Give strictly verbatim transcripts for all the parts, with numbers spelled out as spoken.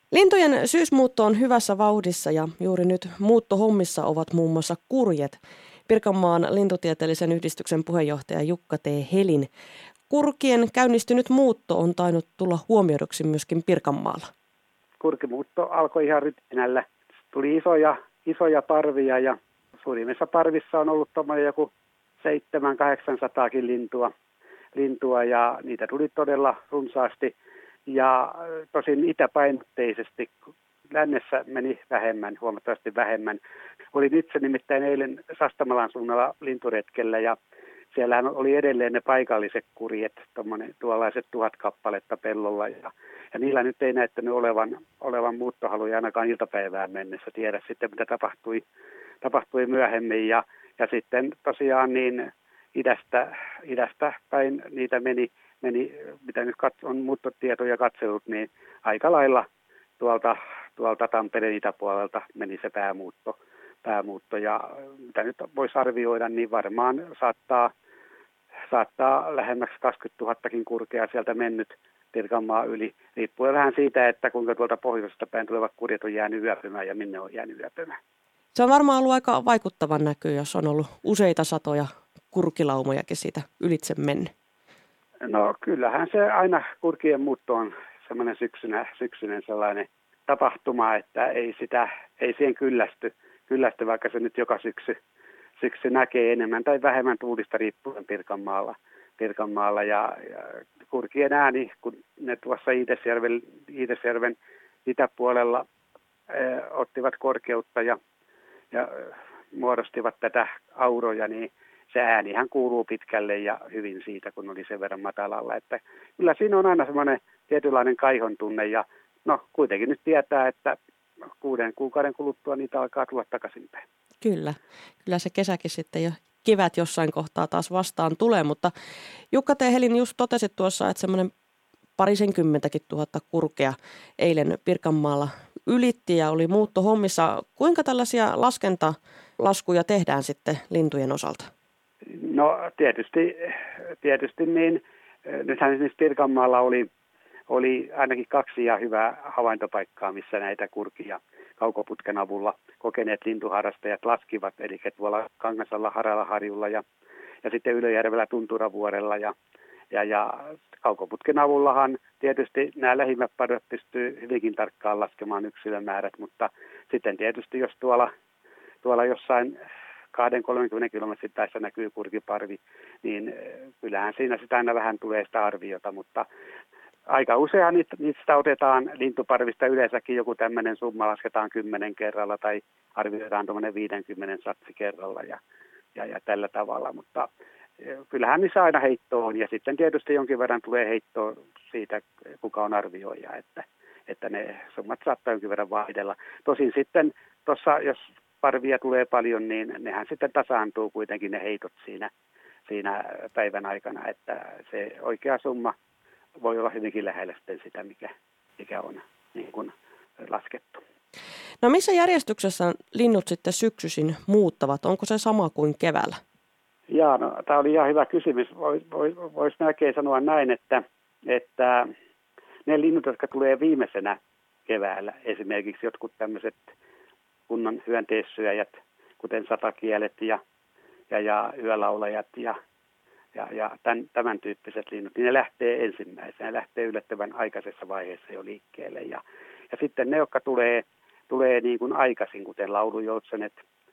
Lintujen syysmuutto on hyvässä vauhdissa ja juuri nyt muuttohommissa ovat muun muassa kurjet. Pirkanmaan lintutieteellisen yhdistyksen puheenjohtaja Jukka T. Helin. Kurkien käynnistynyt muutto on tainnut tulla huomioiduksi myöskin Pirkanmaalla. Kurkimuutto alkoi ihan rytinällä. Tuli isoja, isoja parvia ja suurimmissa parvissa on ollut tuommoinen joku seitsemän kahdeksansataakin lintua, lintua ja niitä tuli todella runsaasti. Ja tosin itäpainotteisesti, lännessä meni vähemmän, huomattavasti vähemmän. Olin itse nimittäin eilen Sastamalan suunnalla linturetkellä ja siellähän oli edelleen ne paikalliset kurjet, tuollaiset tuhat kappaletta pellolla. Ja, ja niillä nyt ei näyttänyt olevan, olevan muuttohaluja ainakaan iltapäivään mennessä. Tiedä sitten, mitä tapahtui, tapahtui myöhemmin. Ja, ja sitten tosiaan niin idästä, idästä päin niitä meni. Meni, mitä nyt on muuttotietoja katsellut, niin aika lailla tuolta, tuolta Tampereen itäpuolelta meni se päämuutto. päämuutto. Ja mitä nyt voisi arvioida, niin varmaan saattaa, saattaa lähemmäksi kaksikymmentätuhattakin kurkea sieltä mennyt Pirkanmaan yli. Riippuen vähän siitä, että kuinka tuolta pohjoisesta päin tulevat kurjet on jäänyt yöpymään ja minne on jäänyt yöpymään. Se on varmaan ollut aika vaikuttavan näky, jos on ollut useita satoja kurkilaumojakin siitä ylitse mennyt. No kyllähän se aina kurkien muutto on semmoinen syksynä, syksyinen sellainen tapahtuma, että ei, sitä, ei siihen kyllästy, kyllästy, vaikka se nyt joka syksy, syksy näkee enemmän tai vähemmän tuulista riippuen Pirkanmaalla. Pirkanmaalla ja, ja kurkien ääni, kun ne tuossa Iitesjärven, Iitesjärven itäpuolella ää, ottivat korkeutta ja, ja muodostivat tätä auroja, niin se äänihän kuuluu pitkälle ja hyvin siitä, kun oli sen verran matalalla. Että kyllä siinä on aina semmoinen tietynlainen kaihon tunne ja no kuitenkin nyt tietää, että kuuden kuukauden kuluttua niitä alkaa tulla takaisinpäin. Kyllä, kyllä se kesäkin sitten jo kevät jossain kohtaa taas vastaan tulee, mutta Jukka T. Helin just totesit tuossa, että semmoinen parisenkymmentäkin tuhatta kurkea eilen Pirkanmaalla ylitti ja oli muuttohommissa. Kuinka tällaisia laskentalaskuja tehdään sitten lintujen osalta? No tietysti, tietysti niin, nythän esimerkiksi Pirkanmaalla oli, oli ainakin kaksi ja hyvää havaintopaikkaa, missä näitä kurkia kaukoputken avulla kokeneet lintuharrastajat laskivat, eli tuolla Kangasalla, Haralaharjulla ja, ja sitten Ylöjärvellä Tunturavuorella ja, ja, ja kaukoputken avullahan tietysti nämä lähimmät padot pystyy hyvinkin tarkkaan laskemaan yksilömäärät, mutta sitten tietysti jos tuolla, tuolla jossain kaksikymmentä kolmekymmentä kilometrin päässä näkyy kurkiparvi, niin kyllähän siinä sitä aina vähän tulee sitä arviota, mutta aika usein niistä otetaan lintuparvista yleensäkin joku tämmöinen summa, lasketaan kymmenen kerralla tai arvioidaan tuommoinen viidenkymmenen satsi kerralla ja, ja, ja tällä tavalla, mutta kyllähän niissä aina heittoa on ja sitten tietysti jonkin verran tulee heittoa siitä, kuka on arvioija, että, että ne summat saattaa jonkin verran vaihdella. Tosin sitten tuossa, jos parvia tulee paljon, niin nehän sitten tasaantuu kuitenkin ne heitot siinä, siinä päivän aikana, että se oikea summa voi olla hyvinkin lähellä sitten sitä, mikä, mikä on niin kuin laskettu. No missä järjestyksessä linnut sitten syksyisin muuttavat? Onko se sama kuin keväällä? Jaa, no, tämä oli ihan hyvä kysymys. Voisi vois, vois melkein sanoa näin, että, että ne linnut, jotka tulee viimeisenä keväällä, esimerkiksi jotkut tämmöiset kunnon hyönteissyöjät, kuten satakielet ja, ja, ja yölaulajat ja, ja, ja tämän, tämän tyyppiset linnut, niin ne lähtee ensimmäisenä, ne lähtee yllättävän aikaisessa vaiheessa jo liikkeelle. Ja, ja sitten ne, jotka tulee, tulee niin kuin aikaisin, kuten laulujoutsenet,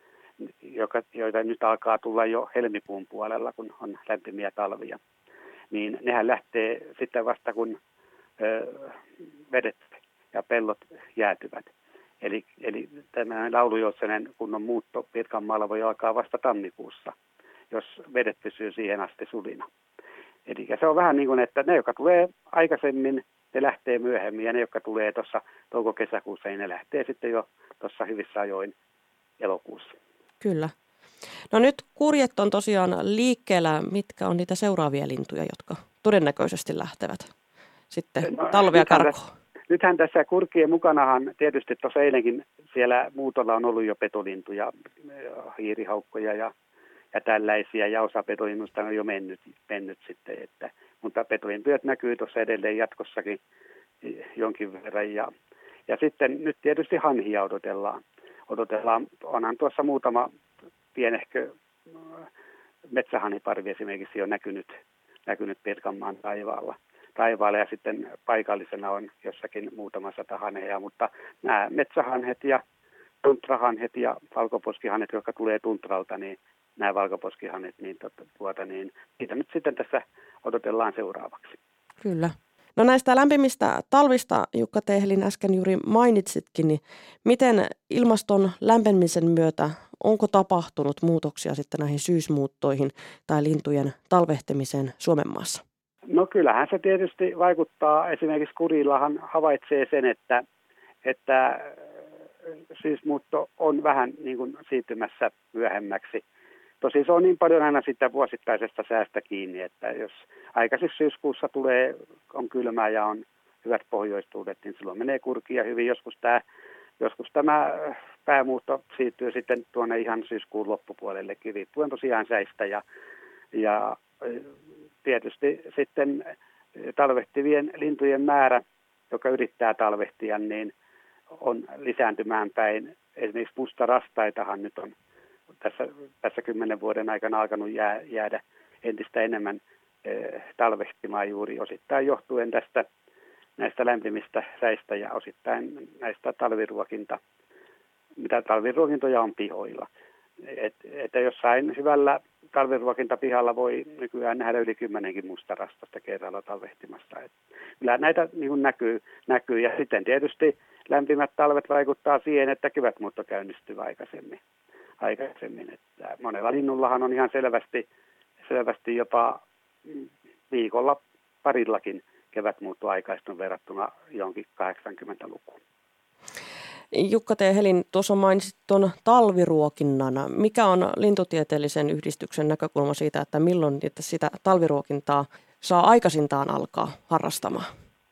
joka, joita nyt alkaa tulla jo helmikuun puolella, kun on lämpimiä talvia, niin nehän lähtee sitten vasta, kun ö, vedet ja pellot jäätyvät. Eli, eli tämä laulujoutsenen kunnon muutto Pirkanmaalla voi alkaa vasta tammikuussa, jos vedet pysyy siihen asti sulina. Eli se on vähän niin kuin, että ne, jotka tulee aikaisemmin, ne lähtee myöhemmin, ja ne, jotka tulee tuossa touko-kesäkuussa, niin ne lähtee sitten jo tuossa hyvissä ajoin elokuussa. Kyllä. No nyt kurjet on tosiaan liikkeellä. Mitkä on niitä seuraavia lintuja, jotka todennäköisesti lähtevät sitten no, talvea karkuun? Nythän tässä kurkien mukanahan tietysti tuossa eilenkin siellä muutolla on ollut jo petolintuja, hiirihaukkoja ja, ja tällaisia, ja osa petolinnusta on jo mennyt, mennyt sitten, että, mutta petolintuja näkyy tuossa edelleen jatkossakin jonkin verran, ja, Ja sitten nyt tietysti hanhia odotellaan. odotellaan. Onhan tuossa muutama pienehkö metsähanhiparvi esimerkiksi jo näkynyt, näkynyt Pirkanmaan taivaalla. taivaalla ja sitten paikallisena on jossakin muutama sata hanhea, mutta nämä metsähanhet ja tuntrahanhet ja valkoposkihanhet, jotka tulee tuntralta, niin nämä valkoposkihanhet, niin, tuota, niin niitä nyt sitten tässä odotellaan seuraavaksi. Kyllä. No näistä lämpimistä talvista, Jukka T. Helin äsken juuri mainitsitkin, niin miten ilmaston lämpenemisen myötä, onko tapahtunut muutoksia sitten näihin syysmuuttoihin tai lintujen talvehtimiseen Suomen maassa? No kyllähän se tietysti vaikuttaa. Esimerkiksi Kurillahan havaitsee sen, että, että syysmuutto on vähän niin kuin siirtymässä myöhemmäksi. Tosin se on niin paljon aina sitä vuosittaisesta säästä kiinni, että jos aikaisin syyskuussa tulee, on kylmää ja on hyvät pohjoistuudet, niin silloin menee kurkia hyvin. Joskus tämä, joskus tämä päämuutto siirtyy sitten tuonne ihan syyskuun loppupuolellekin, riippuen tosiaan säistä. Ja, ja tietysti sitten talvehtivien lintujen määrä, joka yrittää talvehtia, niin on lisääntymään päin. Esimerkiksi mustarastaitahan nyt on tässä, tässä kymmenen vuoden aikana alkanut jää, jäädä entistä enemmän e, talvehtimaan juuri osittain johtuen tästä näistä lämpimistä säistä ja osittain näistä talviruokinta, mitä talviruokintoja on pihoilla. Et, että jossain hyvällä talviruokintapihalla voi nykyään nähdä yli kymmenenkin mustarastasta kerralla talvehtimassa. Et kyllä näitä niin kuin näkyy, näkyy ja sitten tietysti lämpimät talvet vaikuttaa siihen, että kevätmuutto käynnistyy aikaisemmin. aikaisemmin. Että monella linnullahan on ihan selvästi, selvästi jopa viikolla parillakin kevätmuutto aikaistunut verrattuna jonkin kahdeksankymmentälukuun. Jukka T. Helin, tuossa mainitsit tuon talviruokinnan. Mikä on lintutieteellisen yhdistyksen näkökulma siitä, että milloin että sitä talviruokintaa saa aikaisintaan alkaa harrastamaan?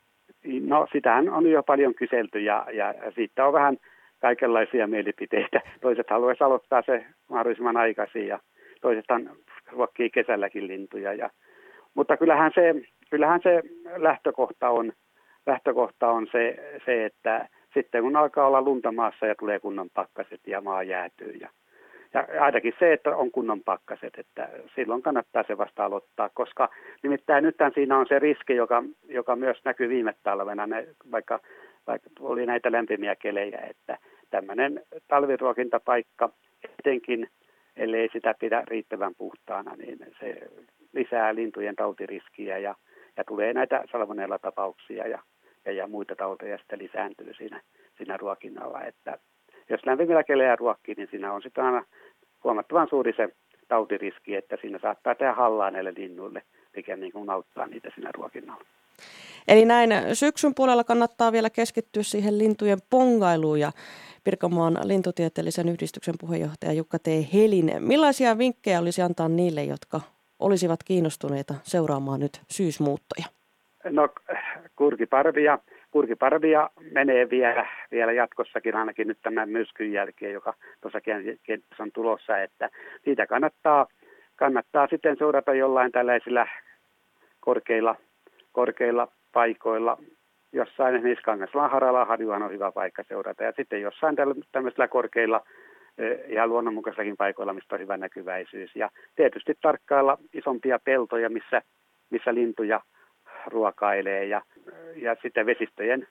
No sitähän on jo paljon kyselty ja, ja siitä on vähän kaikenlaisia mielipiteitä. Toiset haluaisivat aloittaa se mahdollisimman aikaisin ja toisethan ruokkii kesälläkin lintuja. Ja, mutta kyllähän se, kyllähän se lähtökohta on, lähtökohta on se, se, että sitten kun alkaa olla lunta maassa ja tulee kunnon pakkaset ja maa jäätyy. Ja, ja ainakin se, että on kunnon pakkaset, että silloin kannattaa se vasta aloittaa, koska nimittäin nythän siinä on se riski, joka, joka myös näkyy viime talvena, ne, vaikka, vaikka oli näitä lämpimiä kelejä, että tämmöinen talviruokintapaikka, etenkin ellei sitä pidä riittävän puhtaana, niin se lisää lintujen tautiriskiä ja, ja tulee näitä salmonella-tapauksia ja, ja, ja muita tauteja sitten lisääntyy siinä, siinä ruokinnalla. Että jos lämpimillä kelejä ruokkii, niin siinä on sitten aina huomattavan suuri se tautiriski, että siinä saattaa tehdä hallaa näille linnuille, mikä niin kuin auttaa niitä siinä ruokinnalla. Eli näin syksyn puolella kannattaa vielä keskittyä siihen lintujen pongailuun ja Pirkanmaan lintutieteellisen yhdistyksen puheenjohtaja Jukka T. Helin. Millaisia vinkkejä olisi antaa niille, jotka olisivat kiinnostuneita seuraamaan nyt syysmuuttoja? No kurkiparvia, kurkiparvia menee vielä, vielä jatkossakin ainakin nyt tämän myrskyn jälkeen, joka tuossa kenties on tulossa, että siitä kannattaa, kannattaa sitten seurata jollain tällaisilla korkeilla, korkeilla paikoilla. Jossain esimerkiksi Kangaslan haralla harjuhan on hyvä paikka seurata ja sitten jossain tämmöisillä korkeilla ihan luonnonmukaisillakin paikoilla, mistä on hyvä näkyväisyys. Ja tietysti tarkkailla isompia peltoja, missä, missä lintuja ruokailee ja, ja sitten vesistöjen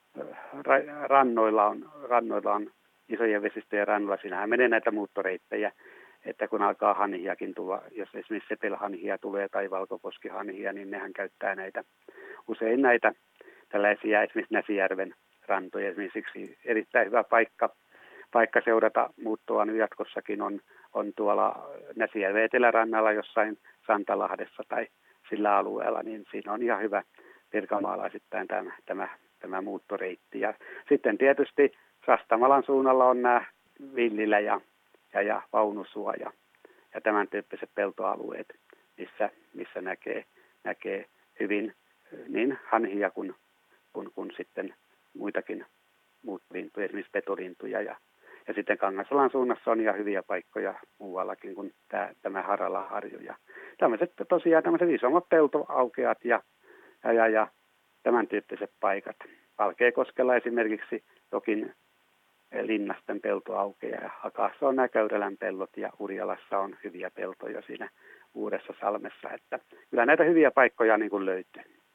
rannoilla on, rannoilla on isojen vesistöjen rannoilla. Siinähän menee näitä muuttoreittejä, että kun alkaa hanhiakin tulla, jos esimerkiksi sepelhanhia tulee tai valkoposkihanhia, niin nehän käyttää näitä usein näitä tällaisia esimerkiksi Näsijärven rantoja. Esimerkiksi erittäin hyvä paikka, paikka seurata muuttoa nyt jatkossakin on, on tuolla Näsijärven etelärannalla jossain Santalahdessa tai sillä alueella, niin siinä on ihan hyvä pirkanmaalaisittain tämä, tämä, tämä muuttoreitti. Ja sitten tietysti Sastamalan suunnalla on nämä Villilä ja, ja, ja Vaunusua ja, ja tämän tyyppiset peltoalueet, missä, missä näkee, näkee hyvin niin hanhia kuin kun, kun sitten muitakin muuttolintuja, esimerkiksi petolintuja. Ja, ja sitten Kangasalan suunnassa on ihan hyviä paikkoja muuallakin kuin tämä, tämä Harala-harju. Ja tämmöiset tosiaan tämmöiset isommat peltoaukeat ja, ja, ja, ja tämän tyyppiset paikat. Valkeakoskella esimerkiksi jokin Linnasten pelto aukeaa ja Hakaassa on nämä Käyrälän pellot ja Urjalassa on hyviä peltoja siinä Uudessa Salmessa. Että kyllä näitä hyviä paikkoja niin kuin löytyy.